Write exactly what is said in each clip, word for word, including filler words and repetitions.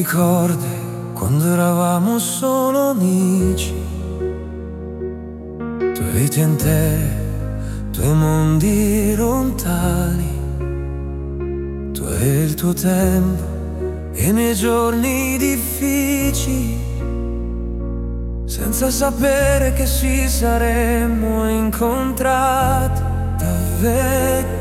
ricordi quando eravamo solo amici? Tue vite in te, tuoi mondi lontani, tu e il tuo tempo e i miei giorni difficili, senza sapere che ci saremmo incontrati davvero.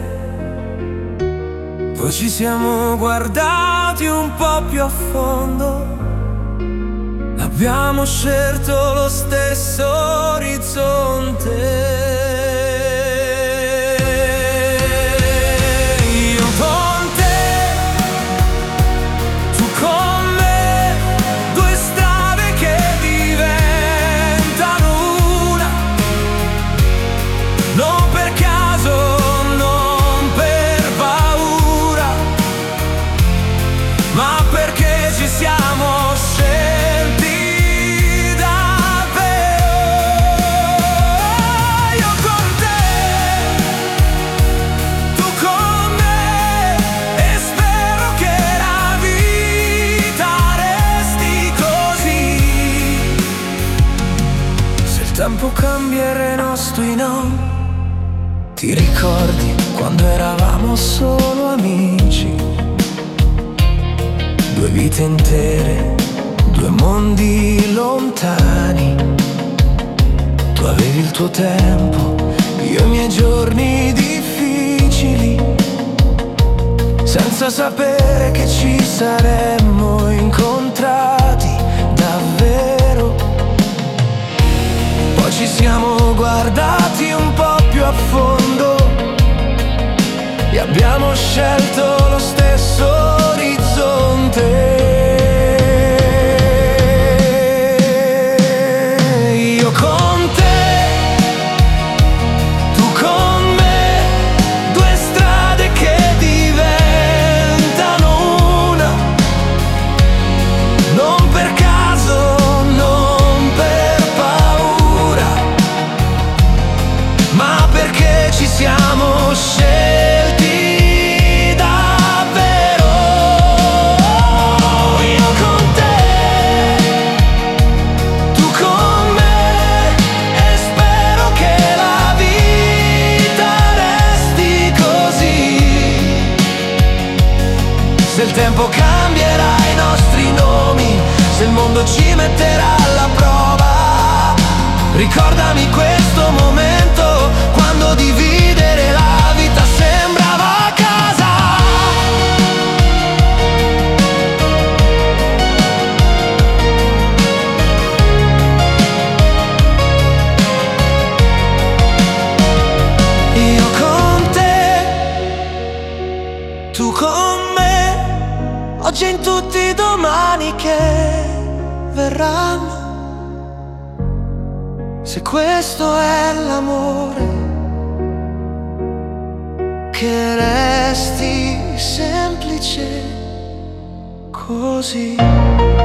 Poi ci siamo guardati un po' più a fondo, abbiamo scelto lo stesso orizzonte. Io con te, tu con me, due strade che diventano una, non per caso, non per paura, ma perché ci siamo scelti davvero. Io con te, tu con me, e spero che la vita resti così. Se il tempo cambierà i nostri nomi, ti ricordi quando eravamo solo amici? Due vite intere, due mondi lontani, tu avevi il tuo tempo, io i miei giorni difficili, senza sapere che ci saremmo incontrati davvero. Poi ci siamo guardati un po' più a fondo e abbiamo scelto lo stesso orizzonte. Io con te, tu con me, due strade che diventano una, non per caso, non per paura, ma perché ci siamo scelti davvero. Io con te, tu con me, e spero che la vita resti così. Se il tempo cambierà i nostri nomi, se il mondo ci metterà alla prova, ricordami questo momento, quando dividere la vita sembrava casa. Io con te, tu con me, oggi e in tutti i domani che verranno. Se questo è l'amore, che resti semplice così.